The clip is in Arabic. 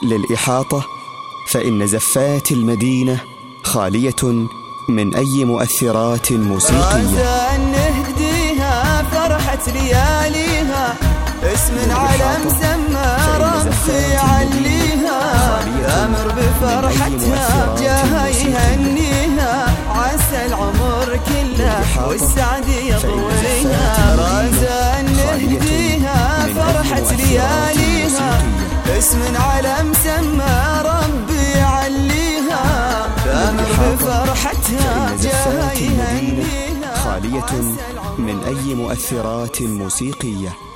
للإحاطة فإن زفات المدينة خالية من أي مؤثرات موسيقية. نهديها فرحة لياليها، اسم على مسمى ربي يعليها، أمر بفرحتها جاها يهنيها، عسى العمر كله والسعد يطويها. رازا نهديها فرحة لياليها، اسم على مسمى ربي يعليها، أمر بفرحتها جاها يهنيها، خالية من أي مؤثرات موسيقية.